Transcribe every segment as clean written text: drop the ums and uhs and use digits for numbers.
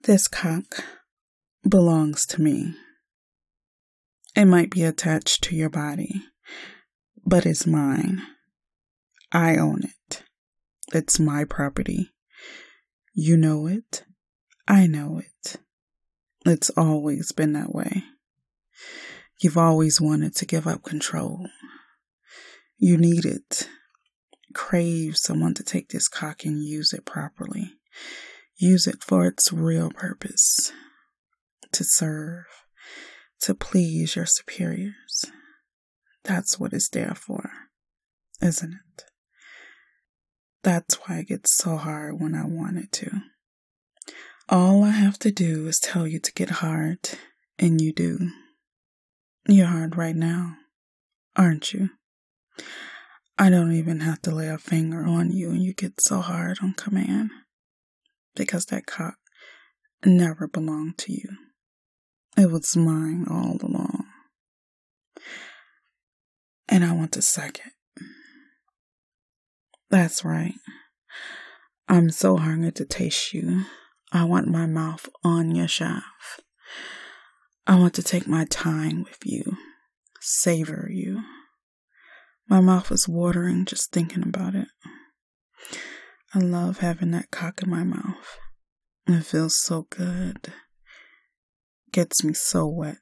This cock belongs to me. It might be attached to your body, but it's mine. I own it. It's my property. You know it. I know it. It's always been that way. You've always wanted to give up control. You need it. Crave someone to take this cock and use it properly. Use it for its real purpose. To serve. To please your superiors. That's what it's there for, isn't it? That's why it gets so hard when I want it to. All I have to do is tell you to get hard, and you do. You're hard right now, aren't you? I don't even have to lay a finger on you, and you get so hard on command. Because that cock never belonged to you. It was mine all along. And I want to suck it. That's right. I'm so hungry to taste you. I want my mouth on your shaft. I want to take my time with you. Savor you. My mouth is watering just thinking about it. I love having that cock in my mouth. It feels so good. Gets me so wet.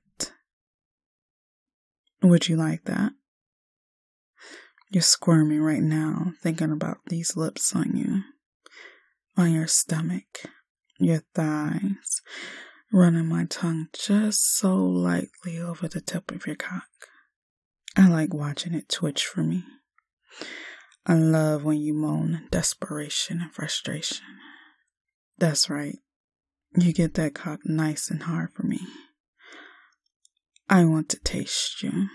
Would you like that? You're squirming right now, thinking about these lips on you, on your stomach, your thighs, running my tongue just so lightly over the tip of your cock. I like watching it twitch for me. I love when you moan in desperation and frustration. That's right. You get that cock nice and hard for me. I want to taste you.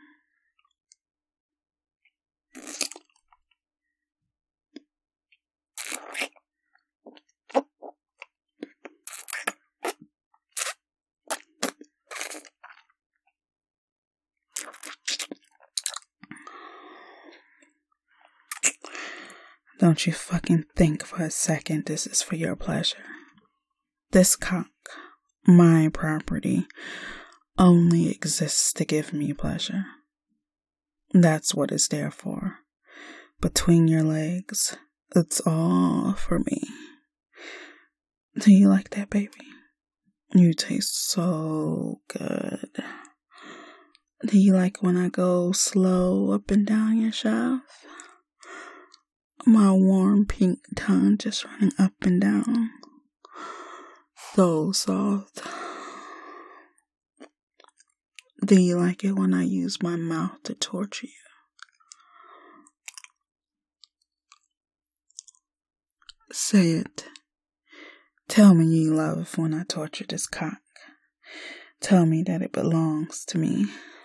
Don't you fucking think for a second this is for your pleasure. This cock, my property, only exists to give me pleasure. That's what it's there for. Between your legs, it's all for me. Do you like that, baby? You taste so good. Do you like when I go slow up and down your shaft? My warm pink tongue just running up and down. So soft. Do you like it when I use my mouth to torture you? Say it. Tell me you love when I torture this cock. Tell me that it belongs to me.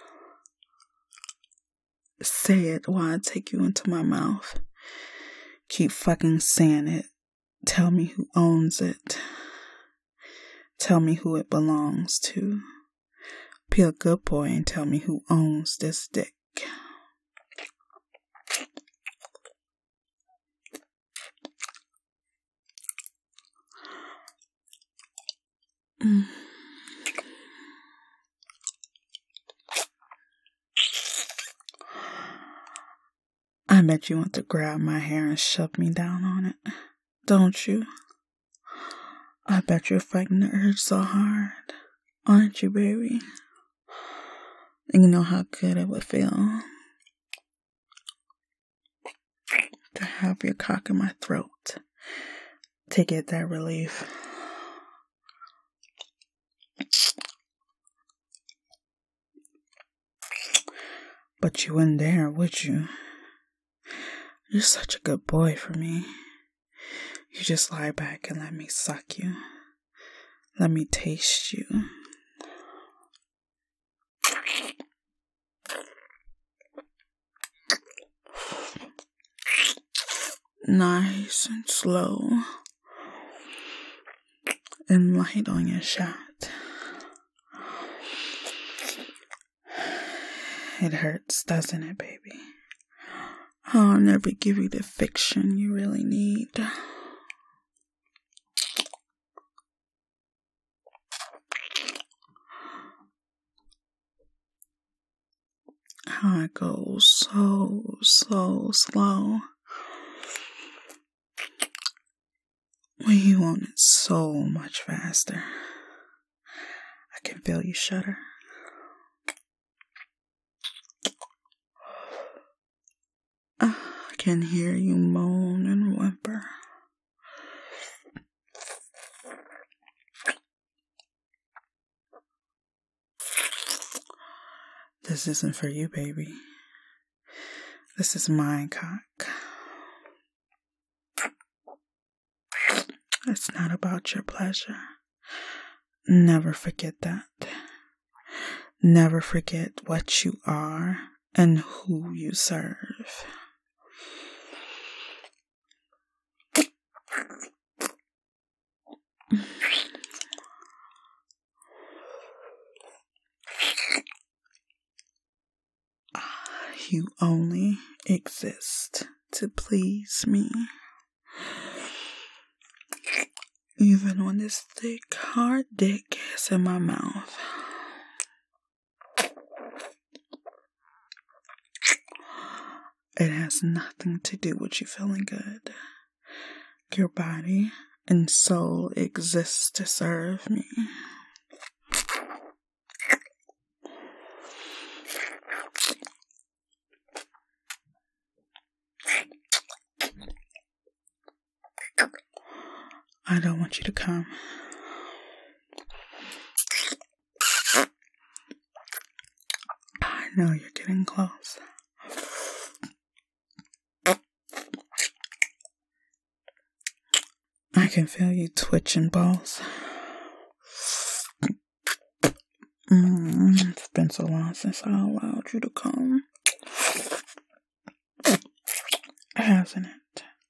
Say it while I take you into my mouth. Keep fucking saying it. Tell me who owns it. Tell me who it belongs to. Be a good boy and tell me who owns this dick. I bet you want to grab my hair and shove me down on it, don't you? I bet you're fighting the urge so hard, aren't you, baby? You know how good it would feel to have your cock in my throat, to get that relief. But you wouldn't dare, would you? You're such a good boy for me. You just lie back and let me suck you. Let me taste you. Nice and slow. And light on your shot. It hurts, doesn't it, baby? I'll never give you the fiction you really need. how it goes so slow. When you want it so much faster. I can feel you shudder. I can hear you moan and whimper. This isn't for you, baby. This is my cock. It's not about your pleasure. Never forget that. Never forget what you are and who you serve. You only exist to please me. Even when this thick, hard dick is in my mouth. It has nothing to do with you feeling good. Your body and soul exist to serve me. I don't want you to come. I know you're getting close. I can feel you twitching balls. It's been so long since I allowed you to come. Hasn't it?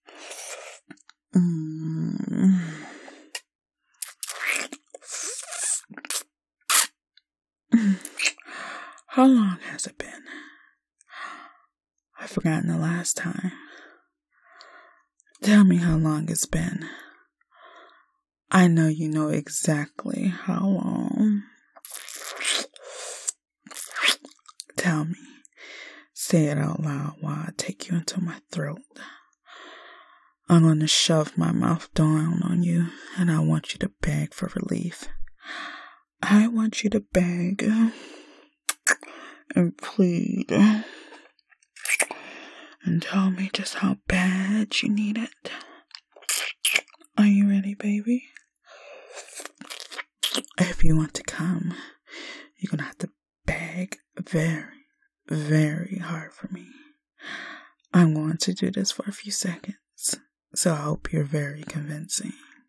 How long has it been? I've forgotten the last time. Tell me how long it's been. I know you know exactly how long. Tell me. Say it out loud while I take you into my throat. I'm going to shove my mouth down on you, and I want you to beg for relief. I want you to beg and plead and tell me just how bad you need it. Are you ready, baby? If you want to come, you're going to have to beg very, very hard for me. I'm going to do this for a few seconds. So I hope you're very convincing.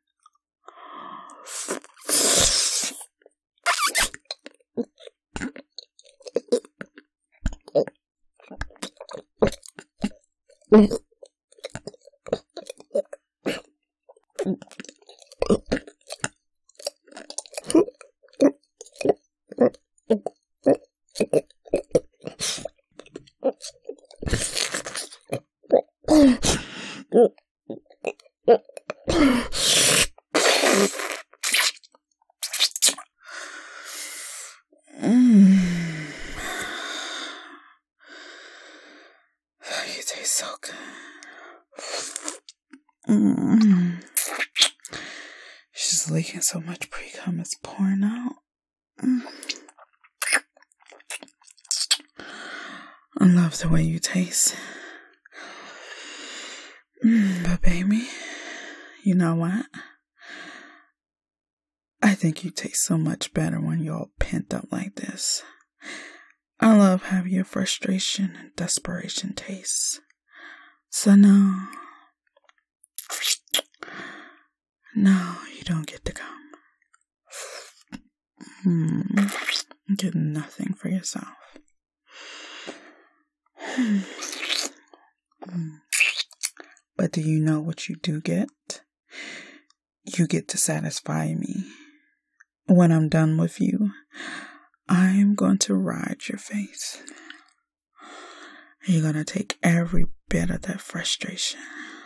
You taste so good. She's leaking so much pre-cum, it's pouring out. I love the way you taste. But baby, you know what? I think you taste so much better when you're all pent up like this. I love how your frustration and desperation tastes. So no, you don't get to come. You get nothing for yourself. But do you know what you do get? You get to satisfy me. When I'm done with you, I am going to ride your face. You're going to take every bit of that frustration,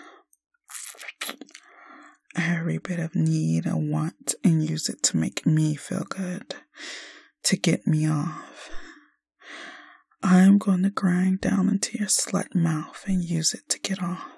every bit of need and want, and use it to make me feel good, to get me off. I'm going to grind down into your slut mouth and use it to get off.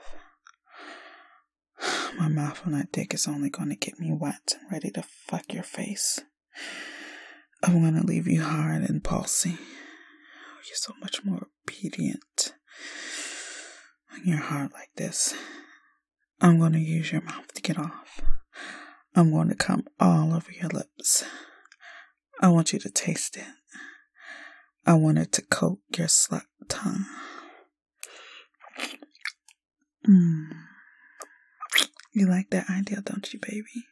My mouth on that dick is only going to get me wet and ready to fuck your face. I'm going to leave you hard and pulsy. You're so much more obedient when you're hard like this. I'm going to use your mouth to get off. I'm going to come all over your lips. I want you to taste it. I want it to coat your slut tongue. You like that idea, don't you, baby?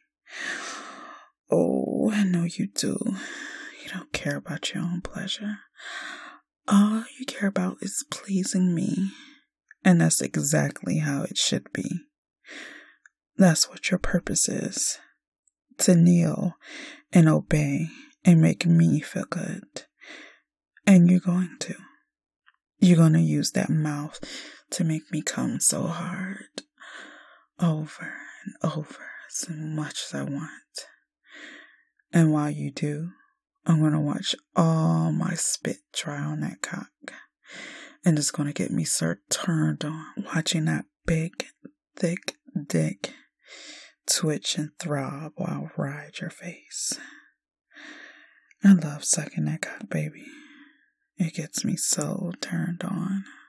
Oh, I know you do. You don't care about your own pleasure. All you care about is pleasing me. And that's exactly how it should be. That's what your purpose is. To kneel and obey and make me feel good. And you're going to. You're going to use that mouth to make me come so hard. Over and over as much as I want. And while you do, I'm going to watch all my spit dry on that cock. And it's going to get me so turned on watching that big, thick dick twitch and throb while I ride your face. I love sucking that cock, baby. It gets me so turned on.